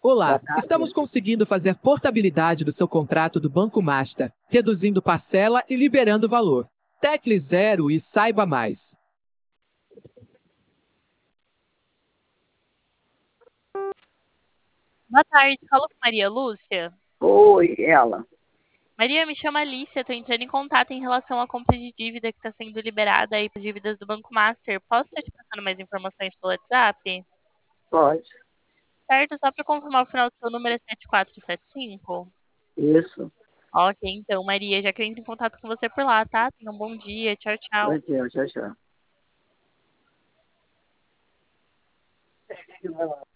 Boa Olá, estamos tarde. conseguindo fazer portabilidade do seu contrato do Banco Master, reduzindo parcela e liberando valor. Tecle Zero e saiba mais. Boa tarde, falo com Maria Lúcia. Oi, ela. Maria, me chama Alicia, estou entrando em contato em relação à compra de dívida que está sendo liberada aí para dívidas do Banco Master. Posso estar te passando mais informações pelo WhatsApp? Pode. Certo, só para confirmar o final do seu número é 7475? Isso. Ok, então, Maria, já que eu entro em contato com você por lá, tá? Tenha um bom dia, tchau, tchau. Tchau, tchau, tchau.